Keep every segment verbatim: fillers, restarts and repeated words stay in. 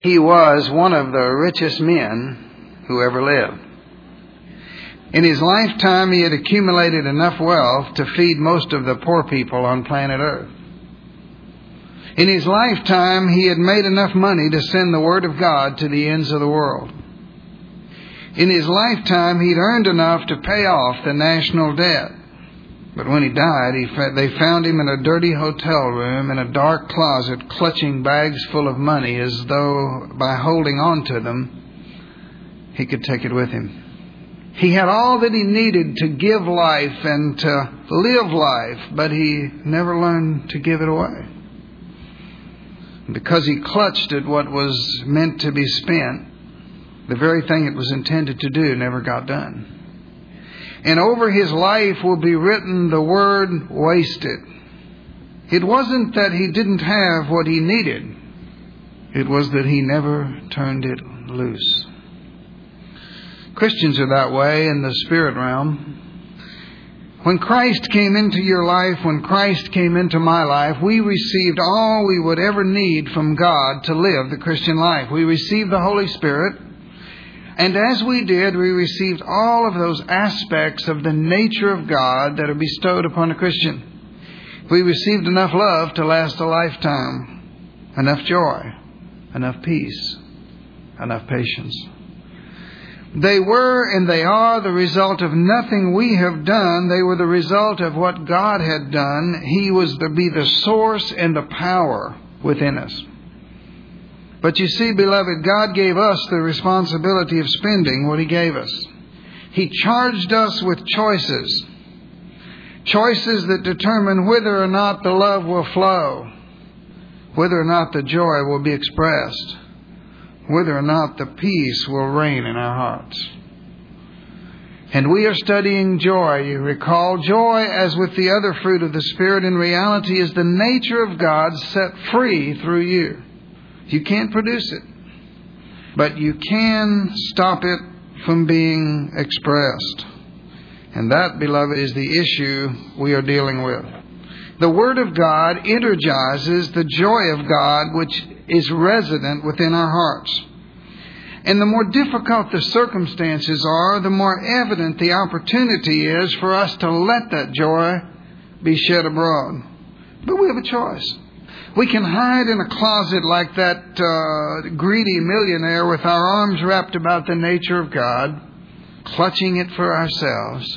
He was one of the richest men who ever lived. In his lifetime, he had accumulated enough wealth to feed most of the poor people on planet Earth. In his lifetime, he had made enough money to send the Word of God to the ends of the world. In his lifetime, he'd earned enough to pay off the national debt. But when he died, he fa- they found him in a dirty hotel room in a dark closet, clutching bags full of money as though by holding on to them, he could take it with him. He had all that he needed to give life and to live life, but he never learned to give it away. Because he clutched at what was meant to be spent, the very thing it was intended to do never got done. And over his life will be written the word wasted. It wasn't that he didn't have what he needed. It was that he never turned it loose. Christians are that way in the spirit realm. When Christ came into your life, when Christ came into my life, we received all we would ever need from God to live the Christian life. We received the Holy Spirit. And as we did, we received all of those aspects of the nature of God that are bestowed upon a Christian. We received enough love to last a lifetime, enough joy, enough peace, enough patience. They were and they are the result of nothing we have done. They were the result of what God had done. He was to be the source and the power within us. But you see, beloved, God gave us the responsibility of spending what He gave us. He charged us with choices. Choices that determine whether or not the love will flow, whether or not the joy will be expressed, whether or not the peace will reign in our hearts. And we are studying joy. You recall, joy, as with the other fruit of the Spirit, in reality is the nature of God set free through you. You can't produce it, but you can stop it from being expressed. And that, beloved, is the issue we are dealing with. The Word of God energizes the joy of God which is resident within our hearts. And the more difficult the circumstances are, the more evident the opportunity is for us to let that joy be shed abroad. But we have a choice. We can hide in a closet like that uh, greedy millionaire with our arms wrapped about the nature of God, clutching it for ourselves.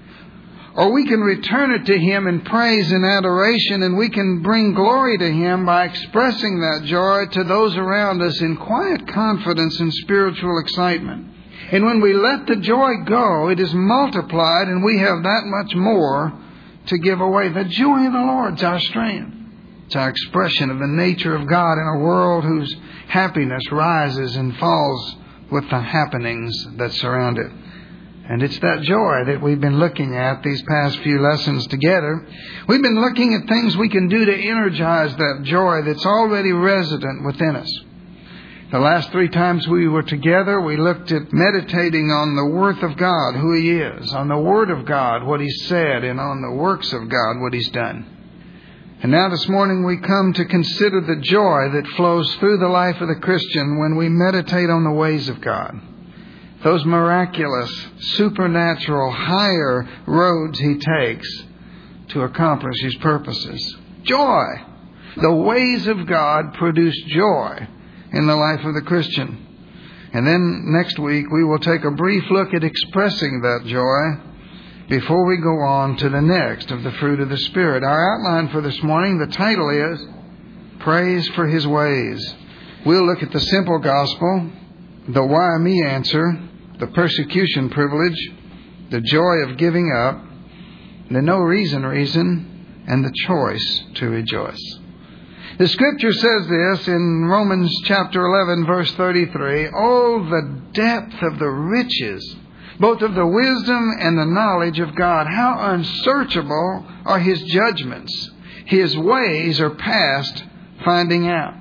Or we can return it to Him in praise and adoration, and we can bring glory to Him by expressing that joy to those around us in quiet confidence and spiritual excitement. And when we let the joy go, it is multiplied, and we have that much more to give away. The joy of the Lord is our strength. It's our expression of the nature of God in a world whose happiness rises and falls with the happenings that surround it. And it's that joy that we've been looking at these past few lessons together. We've been looking at things we can do to energize that joy that's already resident within us. The last three times we were together, we looked at meditating on the worth of God, who He is, on the Word of God, what He's said, and on the works of God, what He's done. And now this morning we come to consider the joy that flows through the life of the Christian when we meditate on the ways of God. Those miraculous, supernatural, higher roads He takes to accomplish His purposes. Joy. The ways of God produce joy in the life of the Christian. And then next week we will take a brief look at expressing that joy before we go on to the next of the fruit of the Spirit. Our outline for this morning, the title is Praise for His Ways. We'll look at the simple gospel, the why me answer, the persecution privilege, the joy of giving up, the no reason reason, and the choice to rejoice. The Scripture says this in Romans chapter eleven, verse thirty-three, "Oh, the depth of the riches, both of the wisdom and the knowledge of God. How unsearchable are His judgments. His ways are past finding out."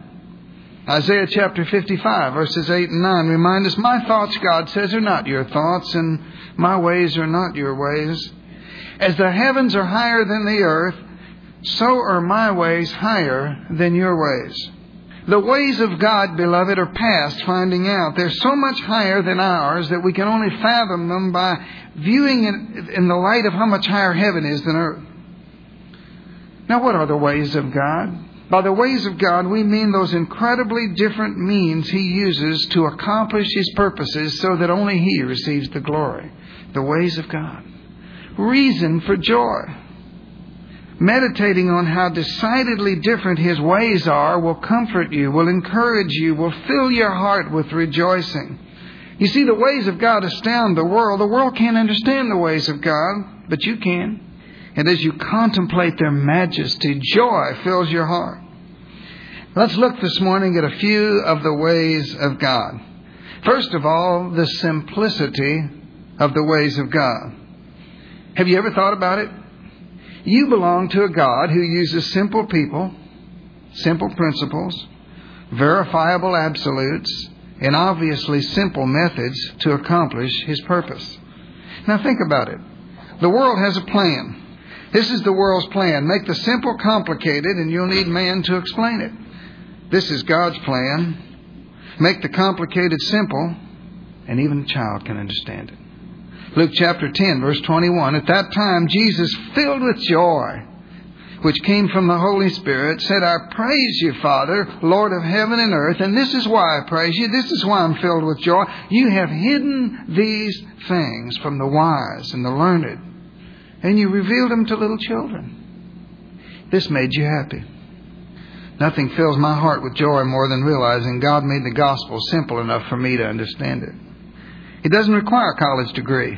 Isaiah chapter fifty-five, verses eight and nine remind us, "My thoughts," God says, "are not your thoughts, and my ways are not your ways. As the heavens are higher than the earth, so are my ways higher than your ways." The ways of God, beloved, are past finding out. They're so much higher than ours that we can only fathom them by viewing it in the light of how much higher heaven is than earth. Now, what are the ways of God? By the ways of God, we mean those incredibly different means He uses to accomplish His purposes so that only He receives the glory. The ways of God. Reason for joy. Meditating on how decidedly different His ways are will comfort you, will encourage you, will fill your heart with rejoicing. You see, the ways of God astound the world. The world can't understand the ways of God, but you can. And as you contemplate their majesty, joy fills your heart. Let's look this morning at a few of the ways of God. First of all, the simplicity of the ways of God. Have you ever thought about it? You belong to a God who uses simple people, simple principles, verifiable absolutes, and obviously simple methods to accomplish His purpose. Now think about it. The world has a plan. This is the world's plan. Make the simple complicated and you'll need man to explain it. This is God's plan. Make the complicated simple and even a child can understand it. Luke chapter ten, verse twenty-one. At that time, Jesus, filled with joy, which came from the Holy Spirit, said, I praise you, Father, Lord of heaven and earth, and this is why I praise you. This is why I'm filled with joy. You have hidden these things from the wise and the learned, and you revealed them to little children. This made you happy. Nothing fills my heart with joy more than realizing God made the gospel simple enough for me to understand it. It doesn't require a college degree.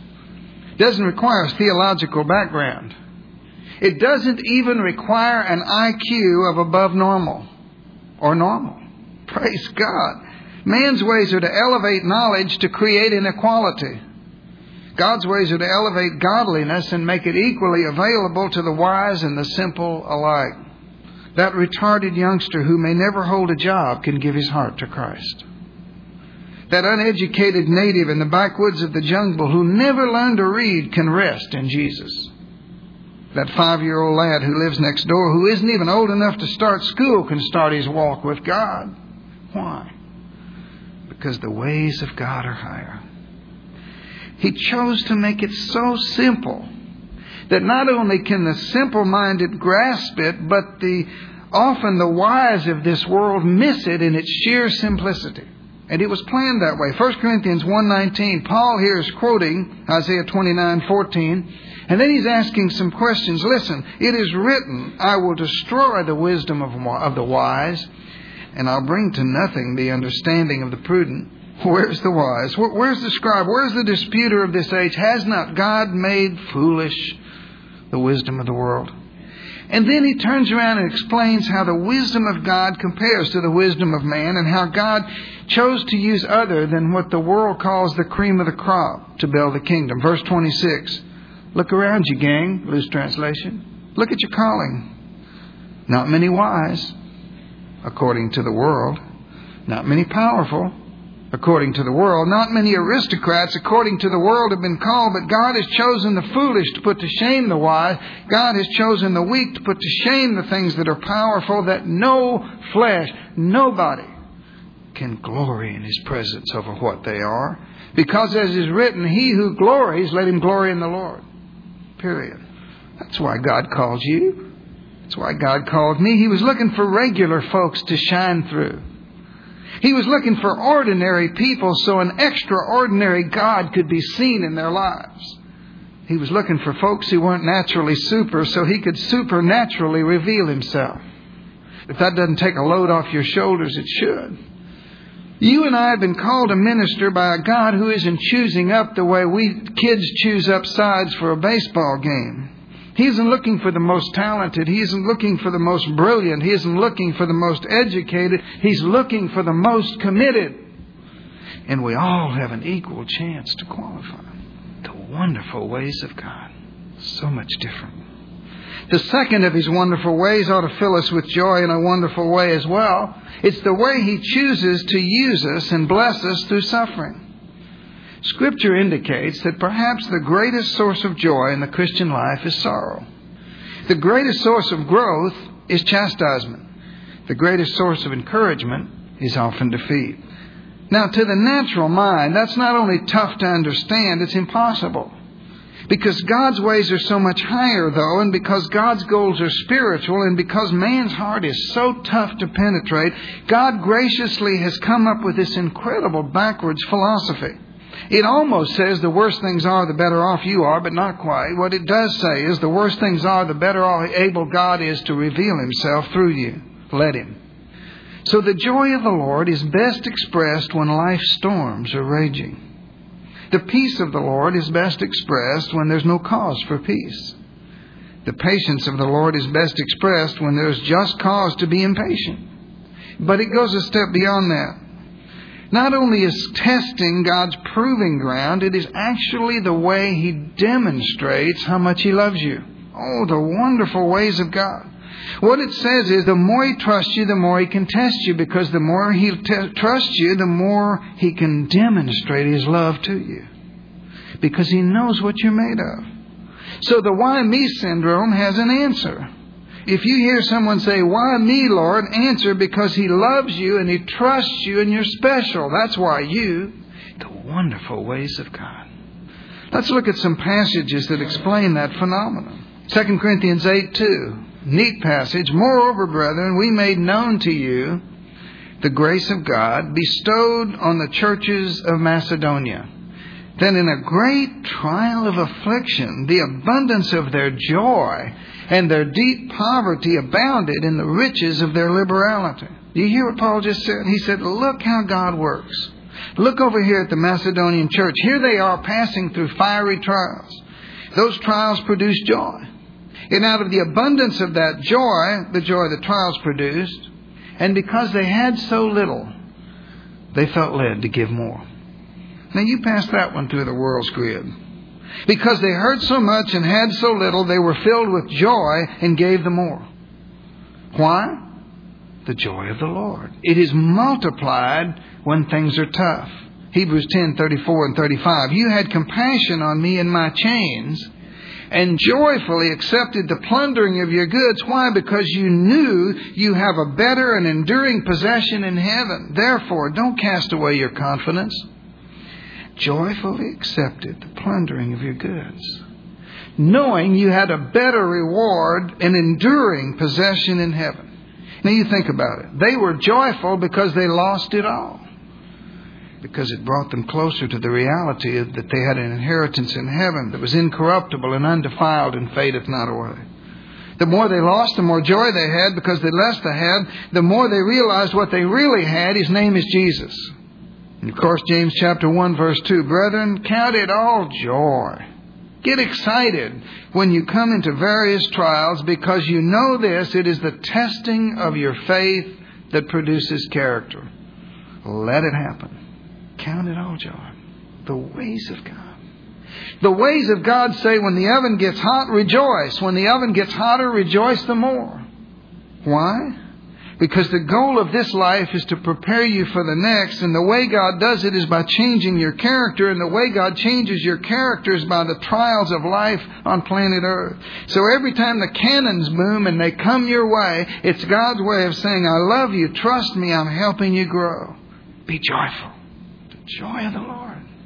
It doesn't require a theological background. It doesn't even require an I Q of above normal or normal. Praise God. Man's ways are to elevate knowledge to create inequality. God's ways are to elevate godliness and make it equally available to the wise and the simple alike. That retarded youngster who may never hold a job can give his heart to Christ. That uneducated native in the backwoods of the jungle who never learned to read can rest in Jesus. That five-year-old lad who lives next door, who isn't even old enough to start school, can start his walk with God. Why? Because the ways of God are higher. He chose to make it so simple that not only can the simple-minded grasp it, but the often the wise of this world miss it in its sheer simplicity. And it was planned that way. First Corinthians one nineteen, Paul here is quoting Isaiah twenty-nine fourteen, and then he's asking some questions. Listen, it is written, I will destroy the wisdom of, of the wise, and I'll bring to nothing the understanding of the prudent. Where's the wise? Where's the scribe? Where's the disputer of this age? Has not God made foolish the wisdom of the world? And then he turns around and explains how the wisdom of God compares to the wisdom of man, and how God chose to use other than what the world calls the cream of the crop to build the kingdom. Verse twenty-six. Look around you, gang. Loose translation. Look at your calling. Not many wise, according to the world. Not many powerful, according to the world. Not many aristocrats, according to the world, have been called, but God has chosen the foolish to put to shame the wise. God has chosen the weak to put to shame the things that are powerful, that no flesh, nobody can glory in His presence over what they are. Because as is written, he who glories, let him glory in the Lord. Period. That's why God called you. That's why God called me. He was looking for regular folks to shine through. He was looking for ordinary people so an extraordinary God could be seen in their lives. He was looking for folks who weren't naturally super so He could supernaturally reveal Himself. If that doesn't take a load off your shoulders, it should. You and I have been called to minister by a God who isn't choosing up the way we kids choose up sides for a baseball game. He isn't looking for the most talented. He isn't looking for the most brilliant. He isn't looking for the most educated. He's looking for the most committed. And we all have an equal chance to qualify. The wonderful ways of God. So much different. The second of His wonderful ways ought to fill us with joy in a wonderful way as well. It's the way He chooses to use us and bless us through suffering. Scripture indicates that perhaps the greatest source of joy in the Christian life is sorrow. The greatest source of growth is chastisement. The greatest source of encouragement is often defeat. Now, to the natural mind, that's not only tough to understand, it's impossible. Because God's ways are so much higher, though, and because God's goals are spiritual, and because man's heart is so tough to penetrate, God graciously has come up with this incredible backwards philosophy. It almost says the worse things are, the better off you are, but not quite. What it does say is the worse things are, the better able God is to reveal Himself through you. Let Him. So the joy of the Lord is best expressed when life's storms are raging. The peace of the Lord is best expressed when there's no cause for peace. The patience of the Lord is best expressed when there's just cause to be impatient. But it goes a step beyond that. Not only is testing God's proving ground, it is actually the way He demonstrates how much He loves you. Oh, the wonderful ways of God. What it says is the more He trusts you, the more He can test you, because the more He t- trusts you, the more He can demonstrate His love to you, because He knows what you're made of. So the why me syndrome has an answer. If you hear someone say, why me, Lord? Answer, because He loves you and He trusts you and you're special. That's why you. The wonderful ways of God. Let's look at some passages that explain that phenomenon. Second Corinthians eight two. Neat passage. Moreover, brethren, we made known to you the grace of God bestowed on the churches of Macedonia, that in a great trial of affliction, the abundance of their joy and their deep poverty abounded in the riches of their liberality. Do you hear what Paul just said? He said, look how God works. Look over here at the Macedonian church. Here they are passing through fiery trials. Those trials produce joy. And out of the abundance of that joy, the joy the trials produced, and because they had so little, they felt led to give more. Now you pass that one through the world's grid. Because they heard so much and had so little, they were filled with joy and gave the more. Why? The joy of the Lord. It is multiplied when things are tough. Hebrews ten thirty-four and thirty-five. You had compassion on me in my chains, and joyfully accepted the plundering of your goods. Why? Because you knew you have a better and enduring possession in heaven. Therefore, don't cast away your confidence. Joyfully accepted the plundering of your goods, knowing you had a better reward and enduring possession in heaven. Now you think about it. They were joyful because they lost it all, because it brought them closer to the reality of that they had an inheritance in heaven that was incorruptible and undefiled and fadeth not away. The more they lost, the more joy they had, because the less they had, the more they realized what they really had. His name is Jesus. And of course, James chapter one, verse two, brethren, count it all joy. Get excited when you come into various trials, because you know this, it is the testing of your faith that produces character. Let it happen. Count it all joy. The ways of God. The ways of God say when the oven gets hot, rejoice. When the oven gets hotter, rejoice the more. Why? Because the goal of this life is to prepare you for the next. And the way God does it is by changing your character. And the way God changes your character is by the trials of life on planet Earth. So every time the cannons boom and they come your way, it's God's way of saying, I love you. Trust me. I'm helping you grow. Be joyful. The joy of the Lord.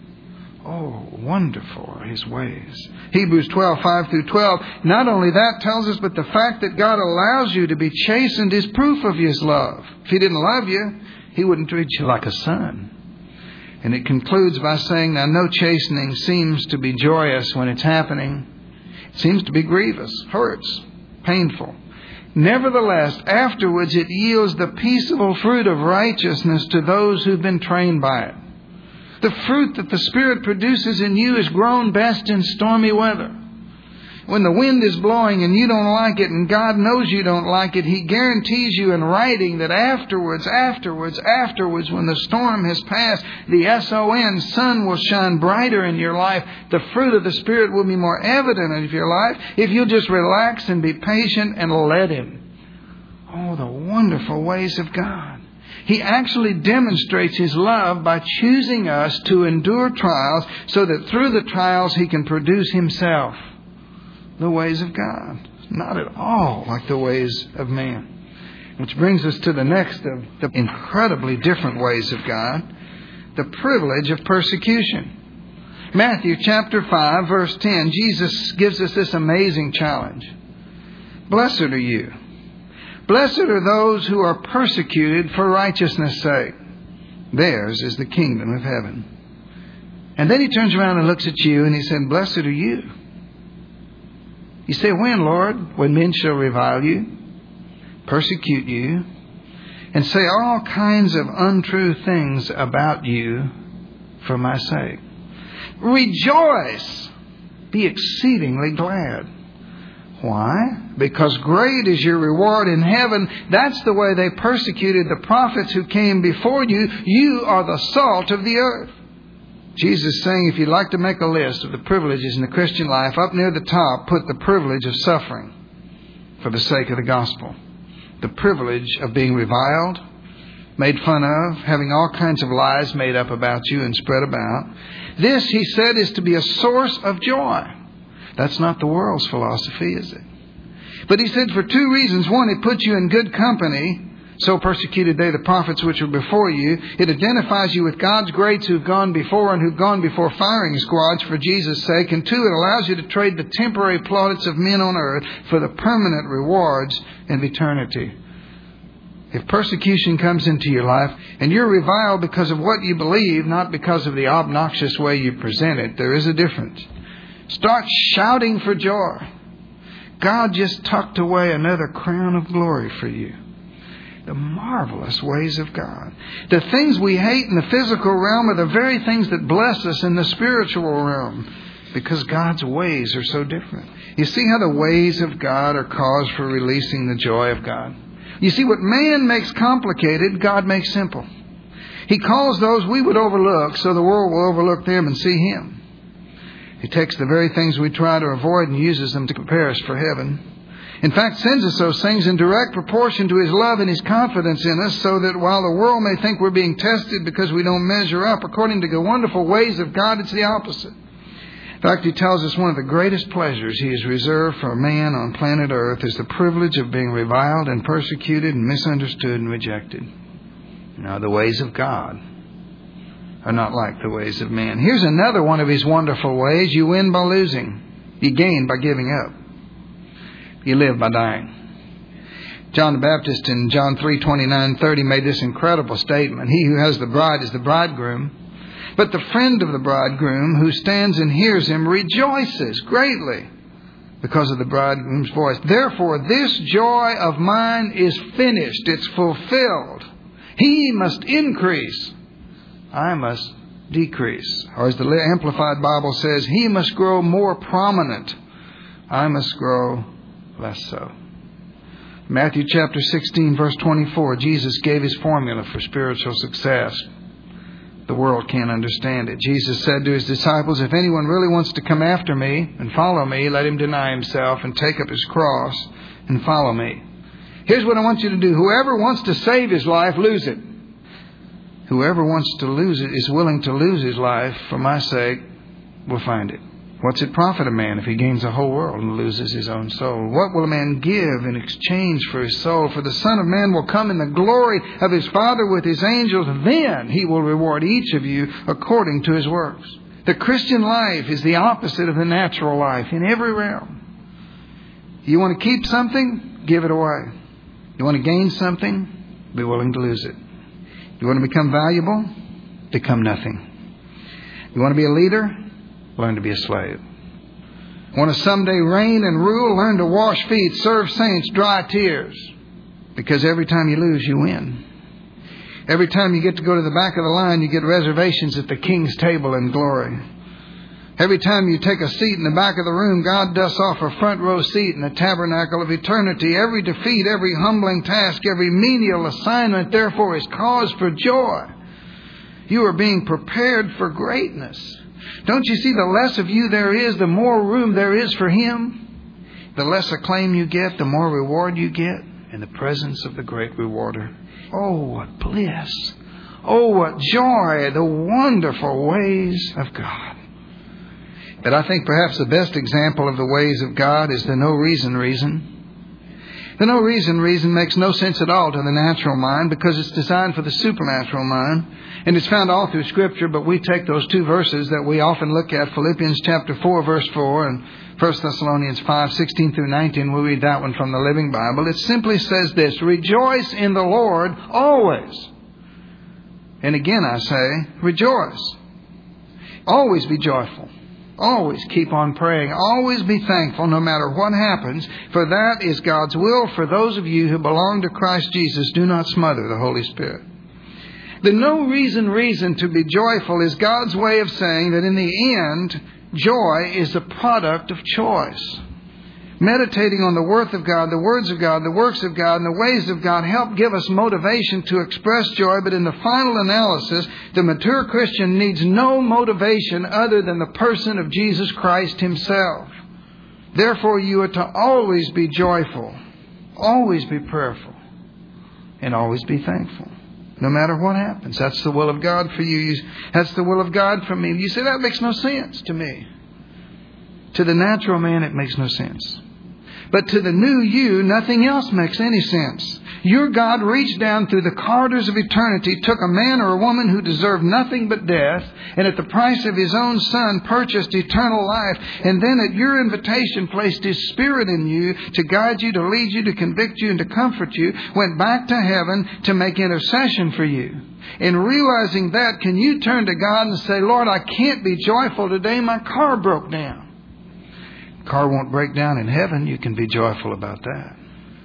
Oh, wonderful are His ways. Hebrews twelve, five through twelve. Not only that tells us, but the fact that God allows you to be chastened is proof of His love. If He didn't love you, He wouldn't treat you like a son. And it concludes by saying, now no chastening seems to be joyous when it's happening. It seems to be grievous, hurts, painful. Nevertheless, afterwards it yields the peaceable fruit of righteousness to those who've been trained by it. The fruit that the Spirit produces in you is grown best in stormy weather. When the wind is blowing and you don't like it, and God knows you don't like it, He guarantees you in writing that afterwards, afterwards, afterwards, when the storm has passed, the S O N, sun will shine brighter in your life. The fruit of the Spirit will be more evident in your life if you'll just relax and be patient and let Him. Oh, the wonderful ways of God. He actually demonstrates His love by choosing us to endure trials so that through the trials He can produce Himself. The ways of God. Not at all like the ways of man. Which brings us to the next of the incredibly different ways of God, the privilege of persecution. Matthew chapter five, verse ten, Jesus gives us this amazing challenge. Blessed are you. Blessed are those who are persecuted for righteousness' sake. Theirs is the kingdom of heaven. And then he turns around and looks at you and he said, blessed are you. You say, when, Lord? When men shall revile you, persecute you, and say all kinds of untrue things about you for my sake. Rejoice. Be exceedingly glad. Why? Because great is your reward in heaven. That's the way they persecuted the prophets who came before you. You are the salt of the earth. Jesus is saying, if you'd like to make a list of the privileges in the Christian life, up near the top, put the privilege of suffering for the sake of the gospel. The privilege of being reviled, made fun of, having all kinds of lies made up about you and spread about. This, he said, is to be a source of joy. That's not the world's philosophy, is it? But he said for two reasons. One, it puts you in good company. So persecuted they the prophets which were before you. It identifies you with God's greats who've gone before and who've gone before firing squads for Jesus' sake. And two, it allows you to trade the temporary plaudits of men on earth for the permanent rewards in eternity. If persecution comes into your life and you're reviled because of what you believe, not because of the obnoxious way you present it, there is a difference. Start shouting for joy. God just tucked away another crown of glory for you. The marvelous ways of God. The things we hate in the physical realm are the very things that bless us in the spiritual realm, because God's ways are so different. You see how the ways of God are cause for releasing the joy of God? You see, what man makes complicated, God makes simple. He calls those we would overlook so the world will overlook them and see Him. He takes the very things we try to avoid and uses them to prepare us for heaven. In fact, sends us those things in direct proportion to His love and His confidence in us, so that while the world may think we're being tested because we don't measure up, according to the wonderful ways of God, it's the opposite. In fact, He tells us one of the greatest pleasures He has reserved for a man on planet Earth is the privilege of being reviled and persecuted and misunderstood and rejected. Now, the ways of God are not like the ways of man. Here's another one of His wonderful ways. You win by losing. You gain by giving up. You live by dying. John the Baptist in John three twenty-nine thirty made this incredible statement. He who has the bride is the bridegroom. But the friend of the bridegroom who stands and hears him rejoices greatly because of the bridegroom's voice. Therefore, this joy of mine is finished. It's fulfilled. He must increase. I must decrease. Or as the Amplified Bible says, he must grow more prominent. I must grow less so. Matthew chapter sixteen, verse twenty-four, Jesus gave His formula for spiritual success. The world can't understand it. Jesus said to His disciples, if anyone really wants to come after me and follow me, let him deny himself and take up his cross and follow me. Here's what I want you to do. Whoever wants to save his life, lose it. Whoever wants to lose it, is willing to lose his life for my sake, will find it. What's it profit a man if he gains the whole world and loses his own soul? What will a man give in exchange for his soul? For the Son of Man will come in the glory of His Father with His angels. Then He will reward each of you according to his works. The Christian life is the opposite of the natural life in every realm. You want to keep something? Give it away. You want to gain something? Be willing to lose it. You want to become valuable? Become nothing. You want to be a leader? Learn to be a slave. Want to someday reign and rule? Learn to wash feet, serve saints, dry tears. Because every time you lose, you win. Every time you get to go to the back of the line, you get reservations at the King's table in glory. Every time you take a seat in the back of the room, God dusts off a front row seat in the tabernacle of eternity. Every defeat, every humbling task, every menial assignment, therefore, is cause for joy. You are being prepared for greatness. Don't you see, the less of you there is, the more room there is for Him. The less acclaim you get, the more reward you get in the presence of the great rewarder. Oh, what bliss. Oh, what joy. The wonderful ways of God. But I think perhaps the best example of the ways of God is the no reason reason. The no reason reason makes no sense at all to the natural mind because it's designed for the supernatural mind. And it's found all through Scripture, but we take those two verses that we often look at, Philippians chapter four, verse four, and First Thessalonians five, sixteen through nineteen. We read that one from the Living Bible. It simply says this: rejoice in the Lord always. And again I say, rejoice. Always be joyful. Always keep on praying. Always be thankful no matter what happens, for that is God's will for those of you who belong to Christ Jesus. Do not smother the Holy Spirit. The no reason reason to be joyful is God's way of saying that in the end, joy is a product of choice. Meditating on the worth of God, the words of God, the works of God, and the ways of God help give us motivation to express joy. But in the final analysis, the mature Christian needs no motivation other than the person of Jesus Christ Himself. Therefore, you are to always be joyful, always be prayerful, and always be thankful. No matter what happens. That's the will of God for you. That's the will of God for me. You say, that makes no sense to me. To the natural man, it makes no sense. But to the new you, nothing else makes any sense. Your God reached down through the corridors of eternity, took a man or a woman who deserved nothing but death, and at the price of His own Son purchased eternal life, and then at your invitation placed His Spirit in you to guide you, to lead you, to convict you, and to comfort you, went back to heaven to make intercession for you. In realizing that, can you turn to God and say, Lord, I can't be joyful today. My car broke down. Car won't break down in heaven. You can be joyful about that.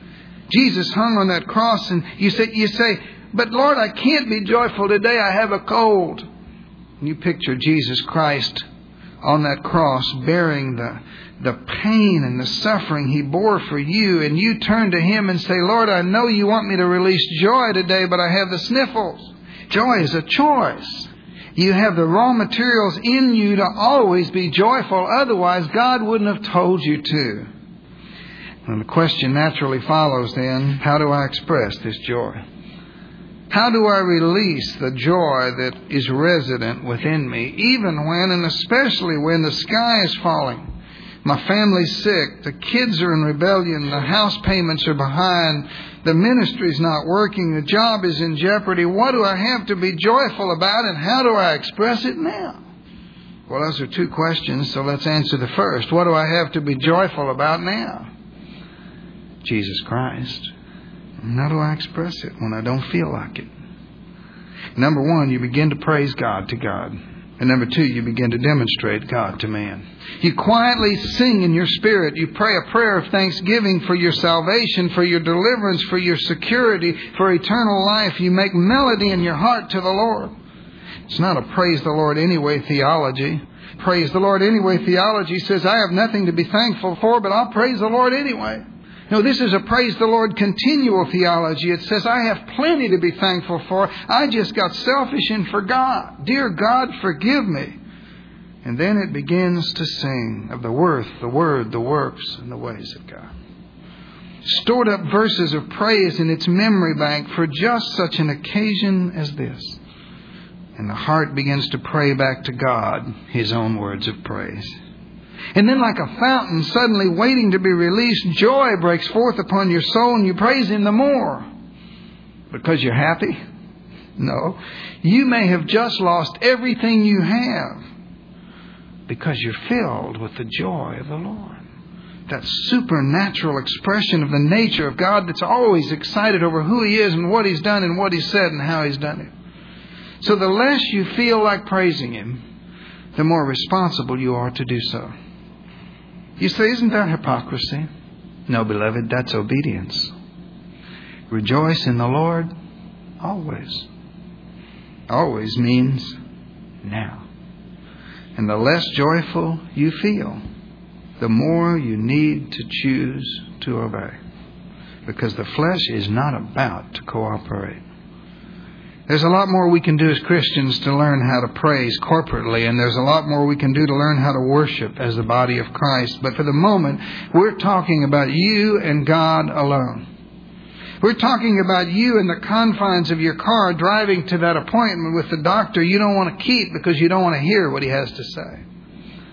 Jesus hung on that cross, and you say, you say, but Lord, I can't be joyful today. I have a cold. And you picture Jesus Christ on that cross bearing the, the pain and the suffering He bore for you. And you turn to Him and say, Lord, I know you want me to release joy today, but I have the sniffles. Joy is a choice. You have the raw materials in you to always be joyful. Otherwise, God wouldn't have told you to. And the question naturally follows then, how do I express this joy? How do I release the joy that is resident within me, even when and especially when the sky is falling? My family's sick, the kids are in rebellion, the house payments are behind, the ministry's not working, the job is in jeopardy. What do I have to be joyful about, and how do I express it now? Well, those are two questions, so let's answer the first. What do I have to be joyful about now? Jesus Christ. And how do I express it when I don't feel like it? Number one, you begin to praise God to God. And number two, you begin to demonstrate God to man. You quietly sing in your spirit. You pray a prayer of thanksgiving for your salvation, for your deliverance, for your security, for eternal life. You make melody in your heart to the Lord. It's not a praise the Lord anyway theology. Praise the Lord anyway theology says, I have nothing to be thankful for, but I'll praise the Lord anyway. No, this is a praise the Lord continual theology. It says, I have plenty to be thankful for. I just got selfish and forgot. Dear God, forgive me. And then it begins to sing of the worth, the word, the works, and the ways of God. Stored up verses of praise in its memory bank for just such an occasion as this. And the heart begins to pray back to God His own words of praise. And then like a fountain suddenly waiting to be released, joy breaks forth upon your soul and you praise Him the more. Because you're happy? No. You may have just lost everything you have because you're filled with the joy of the Lord. That supernatural expression of the nature of God that's always excited over who He is and what He's done and what He's said and how He's done it. So the less you feel like praising Him, the more responsible you are to do so. You say, isn't that hypocrisy? No, beloved, that's obedience. Rejoice in the Lord always. Always means now. And the less joyful you feel, the more you need to choose to obey. Because the flesh is not about to cooperate. There's a lot more we can do as Christians to learn how to praise corporately, and there's a lot more we can do to learn how to worship as the body of Christ. But for the moment, we're talking about you and God alone. We're talking about you in the confines of your car driving to that appointment with the doctor you don't want to keep because you don't want to hear what he has to say.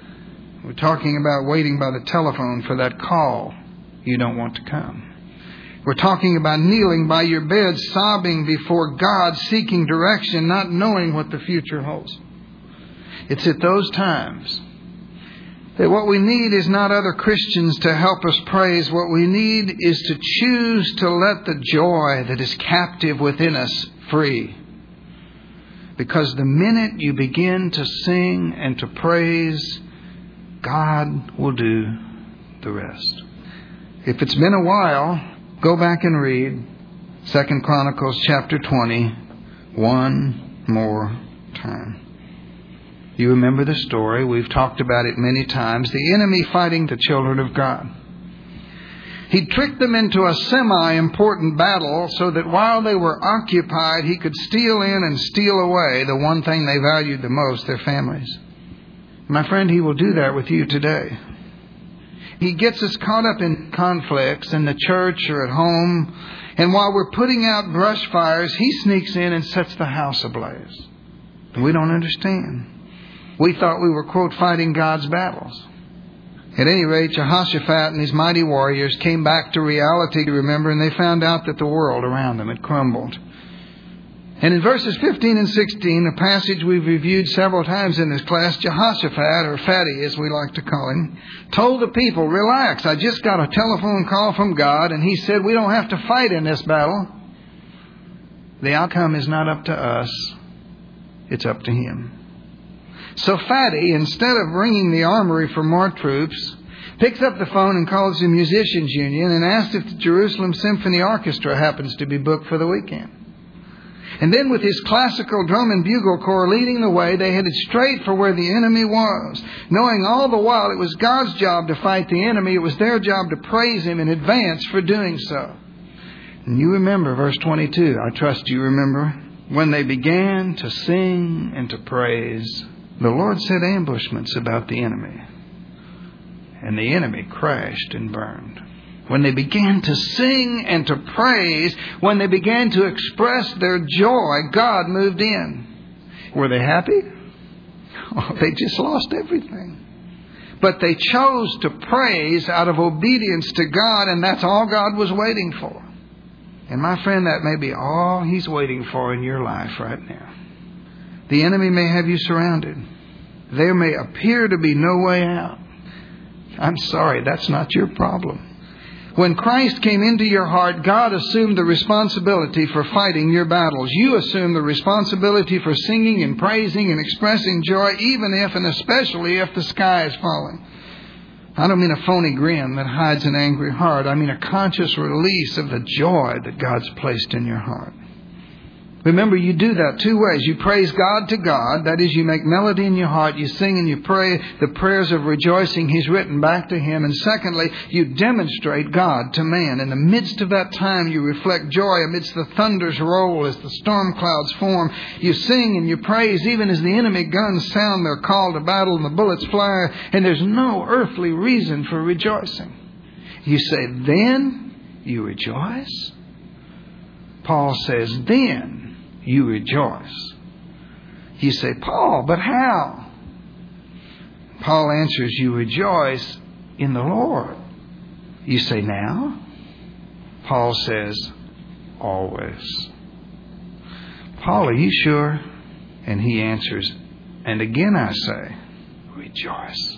We're talking about waiting by the telephone for that call you don't want to come. We're talking about kneeling by your bed, sobbing before God, seeking direction, not knowing what the future holds. It's at those times that what we need is not other Christians to help us praise. What we need is to choose to let the joy that is captive within us free. Because the minute you begin to sing and to praise, God will do the rest. If it's been a while, go back and read Second Chronicles chapter twenty one more time. You remember the story. We've talked about it many times. The enemy fighting the children of God. He tricked them into a semi-important battle so that while they were occupied, he could steal in and steal away the one thing they valued the most, their families. My friend, he will do that with you today. He gets us caught up in conflicts in the church or at home, and while we're putting out brush fires, he sneaks in and sets the house ablaze. We don't understand. We thought we were, quote, fighting God's battles. At any rate, Jehoshaphat and his mighty warriors came back to reality, remember, and they found out that the world around them had crumbled. And in verses fifteen and sixteen, a passage we've reviewed several times in this class, Jehoshaphat, or Fatty as we like to call him, told the people, relax, I just got a telephone call from God, and he said we don't have to fight in this battle. The outcome is not up to us, it's up to him. So Fatty, instead of ringing the armory for more troops, picks up the phone and calls the musicians union and asks if the Jerusalem Symphony Orchestra happens to be booked for the weekend. And then with his classical drum and bugle corps leading the way, they headed straight for where the enemy was, knowing all the while it was God's job to fight the enemy. It was their job to praise him in advance for doing so. And you remember verse twenty-two. I trust you remember. When they began to sing and to praise, the Lord set ambushments about the enemy, and the enemy crashed and burned. When they began to sing and to praise, when they began to express their joy, God moved in. Were they happy? Oh, they just lost everything. But they chose to praise out of obedience to God, and that's all God was waiting for. And my friend, that may be all He's waiting for in your life right now. The enemy may have you surrounded. There may appear to be no way out. I'm sorry, that's not your problem. When Christ came into your heart, God assumed the responsibility for fighting your battles. You assume the responsibility for singing and praising and expressing joy, even if and especially if the sky is falling. I don't mean a phony grin that hides an angry heart. I mean a conscious release of the joy that God's placed in your heart. Remember, you do that two ways. You praise God to God. That is, you make melody in your heart. You sing and you pray the prayers of rejoicing He's written back to Him. And secondly, you demonstrate God to man. In the midst of that time, you reflect joy amidst the thunders roll as the storm clouds form. You sing and you praise even as the enemy guns sound their call to battle and the bullets fly. And there's no earthly reason for rejoicing. You say, then you rejoice? Paul says, then you rejoice. You say, Paul, but how? Paul answers, you rejoice in the Lord. You say, now? Paul says, always. Paul, are you sure? And he answers, and again I say, rejoice.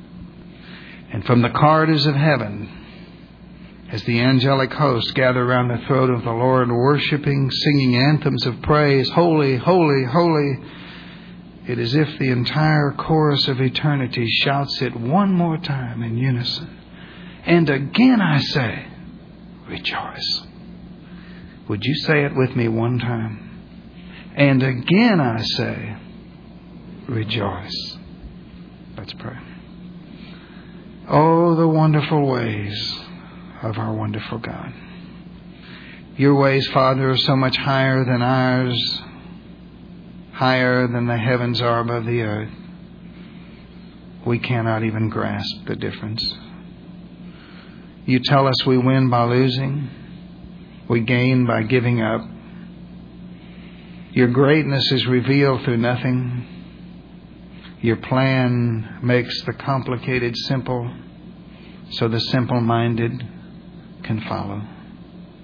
And from the corridors of heaven, as the angelic hosts gather around the throne of the Lord, worshiping, singing anthems of praise, holy, holy, holy, it is as if the entire chorus of eternity shouts it one more time in unison. And again I say, rejoice. Would you say it with me one time? And again I say, rejoice. Let's pray. Oh, the wonderful ways of our wonderful God. Your ways, Father, are so much higher than ours, higher than the heavens are above the earth. We cannot even grasp the difference. You tell us we win by losing, we gain by giving up. Your greatness is revealed through nothing. Your plan makes the complicated simple, so the simple-minded can follow.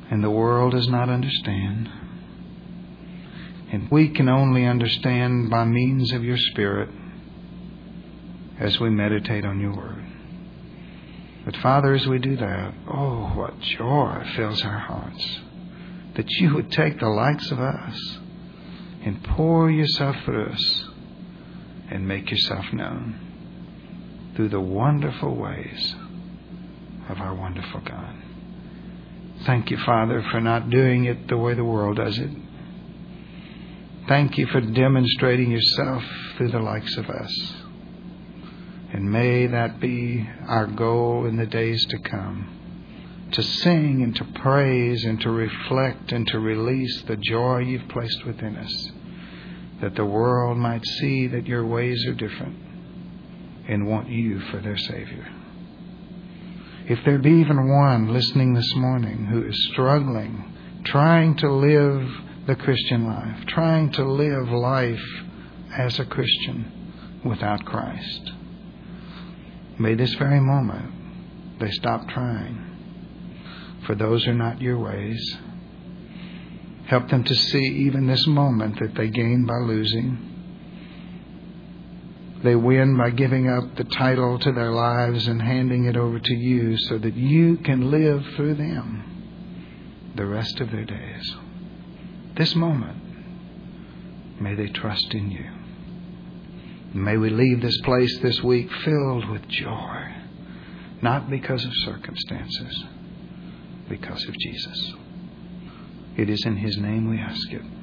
And the world does not understand. And we can only understand by means of your Spirit as we meditate on your word. But Father, as we do that, oh, what joy fills our hearts. That you would take the likes of us and pour yourself through us and make yourself known through the wonderful ways of our wonderful God. Thank you, Father, for not doing it the way the world does it. Thank you for demonstrating yourself through the likes of us. And may that be our goal in the days to come. To sing and to praise and to reflect and to release the joy you've placed within us. That the world might see that your ways are different and want you for their Savior. If there be even one listening this morning who is struggling, trying to live the Christian life, trying to live life as a Christian without Christ, may this very moment they stop trying. For those are not your ways. Help them to see even this moment that they gain by losing. They win by giving up the title to their lives and handing it over to you so that you can live through them the rest of their days. This moment, may they trust in you. May we leave this place this week filled with joy, not because of circumstances, because of Jesus. It is in His name we ask it.